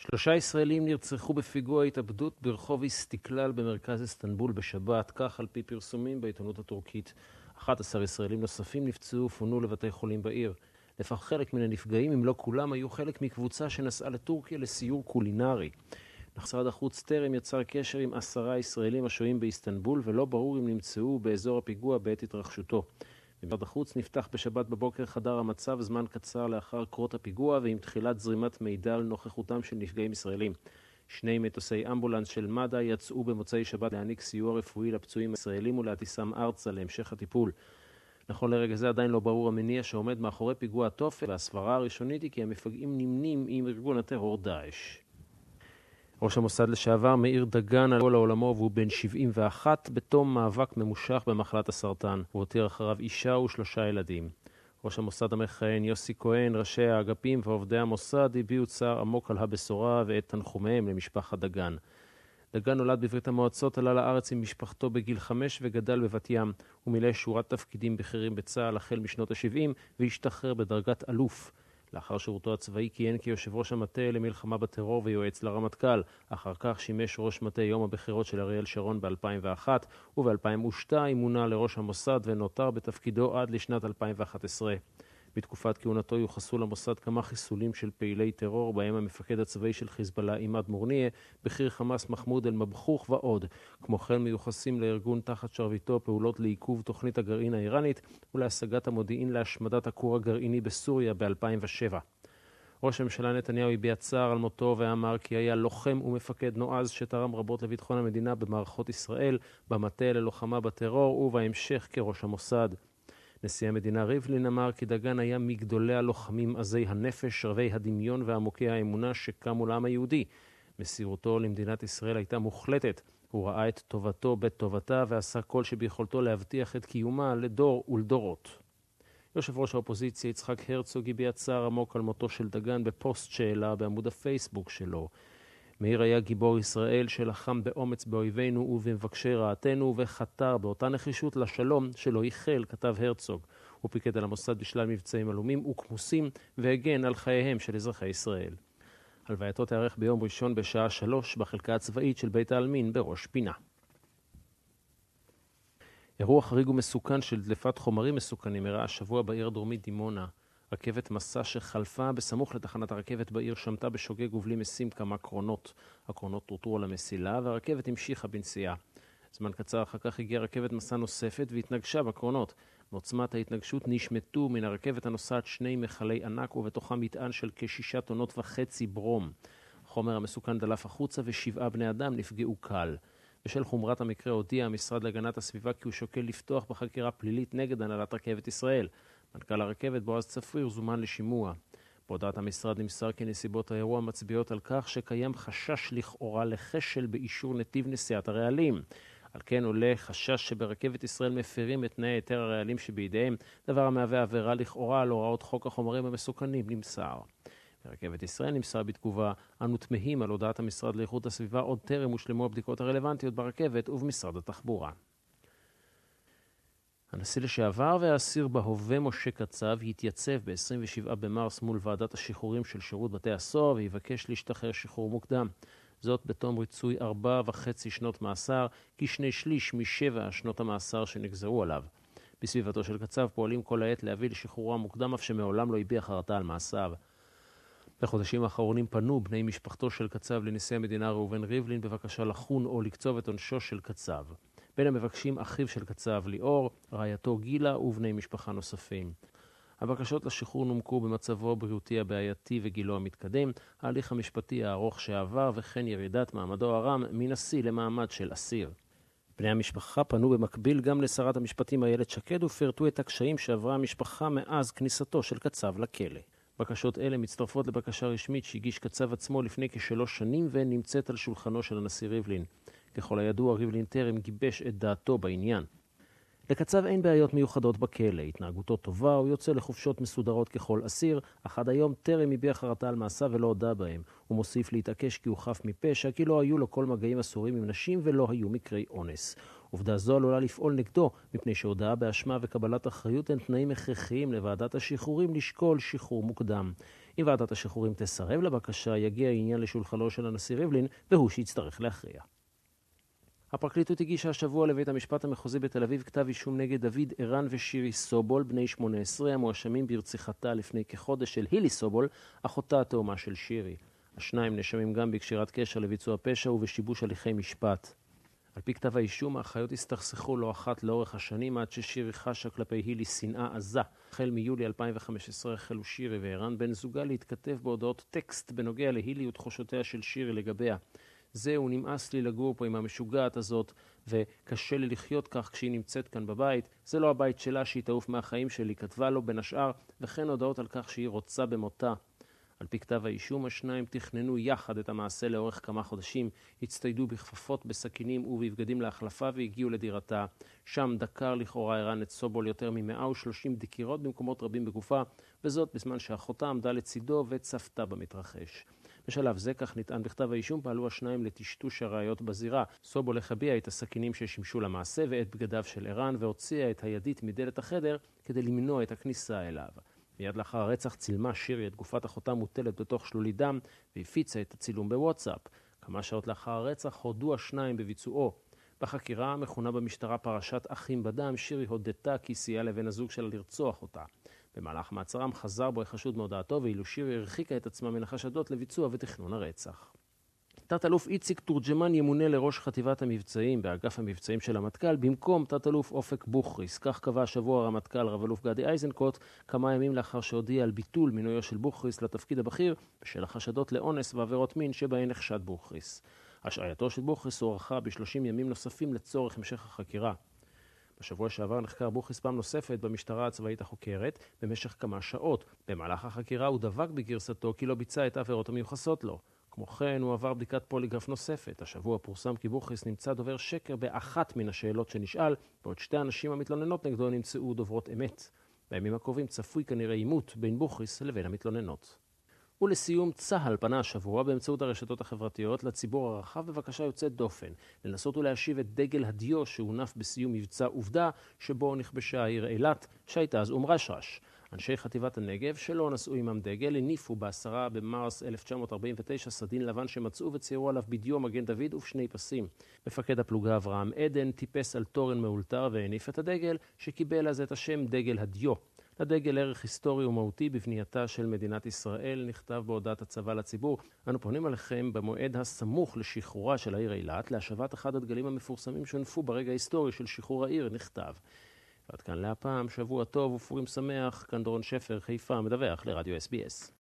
3 ישראלים נרצחו בפיגוע התאבדות ברחוב איסטיקלל במרכז איסטנבול בשבת, כך על פי פרסומים בעיתונות הטורקית. 11 ישראלים נוספים נפצעו ופונו לבתי חולים בעיר. לפחות חלק מן הנפגעים, אם לא כולם, היו חלק מקבוצה שנסעה לטורקיה לסיור קולינרי. משרד החוץ טרם יצר קשר עם 10 ישראלים השוהים באיסטנבול, ולא ברור אם נמצאו באזור הפיגוע בעת התרחשותו. במשרד החוץ נפתח בשבת בבוקר חדר המצב זמן קצר לאחר קרות הפיגוע ועם תחילת זרימת מידע על נוכחותם של נפגעים ישראלים. 2 מטוסי אמבולנס של מד"א יצאו במוצאי שבת להעניק סיוע רפואי לפצועים הישראלים ולהטיסם ארצה להמשך הטיפול. נכון לרגע זה עדיין לא ברור המניע שעומד מאחורי פיגוע התופת, והסברה הראשונית היא כי המפגעים נמנים עם ארגון הטרור דאעש. ראש המוסד לשעבר מאיר דגן עלה לעולמו והוא בן 71 בתום מאבק ממושך במחלת הסרטן. הוא הותיר אחריו אישה ו3 ילדים. ראש המוסד המכהן יוסי כהן, ראשי האגפים ועובדי המוסד הביעו צער עמוק על הבשורה ואת תנחומיהם למשפחת דגן. דגן נולד בברית המועצות, עלה לארץ עם משפחתו בגיל 5 וגדל בבת ים. הוא מילא שורת תפקידים בכירים בצה"ל החל משנות ה-70 והשתחרר בדרגת אלוף. לאחר שירותו הצבאי כיהן כיושב ראש המטה למלחמה בטרור ויועץ לרמטכ"ל. אחר כך שימש ראש מטה יום הבחירות של אריאל שרון ב-2001, וב-2002 מונה לראש המוסד ונותר בתפקידו עד לשנת 2011. בתקופת כהונתו יוחסו למוסד כמה חיסולים של פעילי טרור, בהם המפקד הצבאי של חיזבאללה עימאד מורניה, בכיר חמאס מחמוד אל-מבחוך ועוד. כמו כן מיוחסים לארגון תחת שרביטו פעולות לעיכוב תוכנית הגרעין האיראנית ולהשגת המודיעין להשמדת הכור הגרעיני בסוריה ב-2007. ראש הממשלה נתניהו הביע צער על מותו ואמר כי היה לוחם ומפקד נועז שתרם רבות לביטחון המדינה במערכות ישראל, במטה ללוחמה בטרור ובהמשך כראש המוסד. נשיא המדינה ריבלין אמר כי דגן היה מגדולי הלוחמים עזי הנפש, רבי הדמיון ועמוקי האמונה שקמו לעם היהודי. מסירותו למדינת ישראל הייתה מוחלטת. הוא ראה את טובתו בטובתה ועשה כל שביכולתו להבטיח את קיומה לדור ולדורות. יושב ראש האופוזיציה יצחק הרצוג הביע צער עמוק על מותו של דגן בפוסט שהעלה בעמוד הפייסבוק שלו. מאיר היה גיבור ישראל שלחם באומץ באויבינו ובמבקשי רעתנו וחתר באותה נחישות לשלום שלא ייחל, כתב הרצוג. הוא פיקד על המוסד בשלל מבצעים עלומים וכמוסים והגן על חייהם של אזרחי ישראל. הלווייתו תארך ביום ראשון בשעה 3 בחלקה הצבאית של בית העלמין בראש פינה. אירוע חריג ומסוכן של דליפת חומרים מסוכנים אירע השבוע בעיר הדרומית דימונה. רכבת מסע שחלפה בסמוך לתחנת הרכבת בעיר שמטה בשוגג ובלי משים כמה קרונות. הקרונות טורטרו על המסילה והרכבת המשיכה בנסיעה. זמן קצר אחר כך הגיעה רכבת מסע נוספת והתנגשה בקרונות. מעוצמת ההתנגשות נשמטו מן הרכבת הנוסעת 2 מכלי ענק ובתוכם מטען של כ6.5 טונות ברום. החומר המסוכן דלף החוצה ו7 בני אדם נפגעו קל. בשל חומרת המקרה הודיע המשרד להגנת הסביבה כי הוא שוקל לפתוח בחקירה פלילית נגד הנהלת רכבת ישראל. מנכ"ל הרכבת בועז צפריר זומן לשימוע. בהודעת המשרד נמסר כי נסיבות האירוע מצביעות על כך שקיים חשש לכאורה לכשל באישור נתיב נסיעת הרעלים. על כן עולה חשש שברכבת ישראל מפרים את תנאי היתר הרעלים שבידיהם, דבר המהווה עבירה לכאורה על הוראות חוק החומרים המסוכנים, נמסר. ברכבת ישראל נמסר בתגובה, אנו תמהים על הודעת המשרד לאיכות הסביבה עוד טרם הושלמו הבדיקות הרלוונטיות ברכבת ובמשרד התחבורה. הנשיא לשעבר והאסיר בהווה משה קצב התייצב ב-27 במרס מול ועדת השחרורים של שירות בתי הסוהר ויבקש להשתחרר שחרור מוקדם. זאת בתום ריצוי 4.5 שנות מאסר, כ2/3 מ7 שנות המאסר שנגזרו עליו. בסביבתו של קצב פועלים כל העת להביא לשחרורו המוקדם אף שמעולם לא הביע חרטה על מעשיו. בחודשים האחרונים פנו בני משפחתו של קצב לנשיא המדינה ראובן ריבלין בבקשה לחון או לקצוב את עונשו של קצב. בין המבקשים אחיו של קצב ליאור, רעייתו גילה ובני משפחה נוספים. הבקשות לשחרור נומקו במצבו הבריאותי הבעייתי וגילו המתקדם, ההליך המשפטי הארוך שעבר וכן ירידת מעמדו הרם מנשיא למעמד של אסיר. בני המשפחה פנו במקביל גם לשרת המשפטים איילת שקד ופרטו את הקשיים שעברה המשפחה מאז כניסתו של קצב לכלא. בקשות אלה מצטרפות לבקשה רשמית שהגיש קצב עצמו לפני כ3 שנים ונמצאת על שולחנו של הנשיא ריבלין. ככל הידוע, ריבלין טרם גיבש את דעתו בעניין. לקצב אין בעיות מיוחדות בכלא, התנהגותו טובה, הוא יוצא לחופשות מסודרות ככל אסיר, אך עד היום טרם הביע חרטה על מעשיו ולא הודה בהם. הוא מוסיף להתעקש כי הוא חף מפשע, כי לא היו לו כל מגעים אסורים עם נשים ולא היו מקרי אונס. עובדה זו עלולה לפעול נגדו, מפני שהודעה באשמה וקבלת אחריות הן תנאים הכרחיים לוועדת השחרורים לשקול שחרור מוקדם. אם ועדת השחרורים תסרב לבקשה, יגיע העניין לשולחנו של הנשיא ריבלין, והוא שיצטרך להכריע. הפרקליטות הגישה השבוע לבית המשפט המחוזי בתל אביב כתב אישום נגד דוד ערן ושירי סובול, בני 18, המואשמים ברציחתה לפני כחודש של הילי סובול, אחותה התאומה של שירי. השניים נאשמים גם בקשירת קשר לביצוע פשע ובשיבוש הליכי משפט. על פי כתב האישום, האחיות הסתכסכו לא אחת לאורך השנים עד ששירי חשה כלפי הילי שנאה עזה. החל מיולי 2015 החלו שירי וערן בן זוגה להתכתב בהודעות טקסט בנוגע להילי ותחושותיה של שירי לגביה. זהו, נמאס לי לגור פה עם המשוגעת הזאת, וקשה לי לחיות כך כשהיא נמצאת כאן בבית. זה לא הבית שלה שהיא תעוף מהחיים שלי, כתבה לו בין השאר, וכן הודעות על כך שהיא רוצה במותה. על פי כתב האישום, השניים תכננו יחד את המעשה לאורך כמה חודשים, הצטיידו בכפפות, בסכינים ובבגדים להחלפה והגיעו לדירתה. שם דקר לכאורה ערן את סובול יותר מ-130 דקירות במקומות רבים בגופה, וזאת בזמן שאחותה עמדה לצידו וצפתה במתרחש. בשלב זה, כך נטען בכתב האישום, פעלו השניים לטשטוש הראיות בזירה. סובול החביאה את הסכינים ששימשו למעשה ואת בגדיו של ערן, והוציאה את הידית מדלת החדר כדי למנוע את הכניסה אליו. מיד לאחר הרצח צילמה שירי את גופת אחותה מוטלת בתוך שלולית דם והפיצה את הצילום בוואטסאפ. כמה שעות לאחר הרצח הודו השניים בביצועו. בחקירה המכונה במשטרה פרשת אחים בדם, שירי הודתה כי סייעה לבן הזוג שלה לרצוח אותה. במהלך מעצרם חזר בו החשוד מהודעתו, ואילו שירי הרחיקה את עצמה מן החשדות לביצוע ותכנון הרצח. תת-אלוף איציק תורג'מן ימונה לראש חטיבת המבצעים באגף המבצעים של המטכ"ל במקום תת-אלוף אופק בוכריס. כך קבע השבוע הרמטכ"ל רב-אלוף גדי איזנקוט כמה ימים לאחר שהודיע על ביטול מינויו של בוכריס לתפקיד הבכיר בשל החשדות לאונס ועבירות מין שבהן נחשד בוכריס. השעייתו של בוכריס הוארכה ב30 ימים נוספים לצורך המשך החקירה. בשבוע שעבר נחקר בוכריס פעם נוספת במשטרה הצבאית החוקרת במשך כמה שעות. במהלך החקירה הוא דבק בגרסתו כי לא ביצע את העבירות המיוחסות לו. כמו כן, הוא עבר בדיקת פוליגרף נוספת. השבוע פורסם כי בוכריס נמצא דובר שקר באחת מן השאלות שנשאל, בעוד שתי הנשים המתלוננות נגדו נמצאו דוברות אמת. בימים הקרובים צפוי כנראה עימות בין בוכריס לבין המתלוננות. ולסיום, צה"ל פנה השבוע באמצעות הרשתות החברתיות לציבור הרחב בבקשה יוצאת דופן, לנסות ולהשיב את דגל הדיו שהונף בסיום מבצע עובדה שבו נכבשה העיר אילת, שהייתה אז רשרש. אנשי חטיבת הנגב שלא נשאו עמם דגל הניפו ב10 במרס 1949 סדין לבן שמצאו וציירו עליו בדיו מגן דוד ובשני פסים. מפקד הפלוגה אברהם עדן טיפס על תורן מאולתר והניף את הדגל שקיבל אז את השם דגל הדיו. לדגל ערך היסטורי ומהותי בבנייתה של מדינת ישראל, נכתב בהודעת הצבא לציבור. אנו פונים עליכם במועד הסמוך לשחרורה של העיר אילת להשבת אחד הדגלים המפורסמים שהונפו ברגע ההיסטורי של שחרור העיר, נכתב. ועד כאן להפעם, שבוע טוב ופורים שמח. כאן דורון שפר, חיפה, מדווח לרדיו SBS.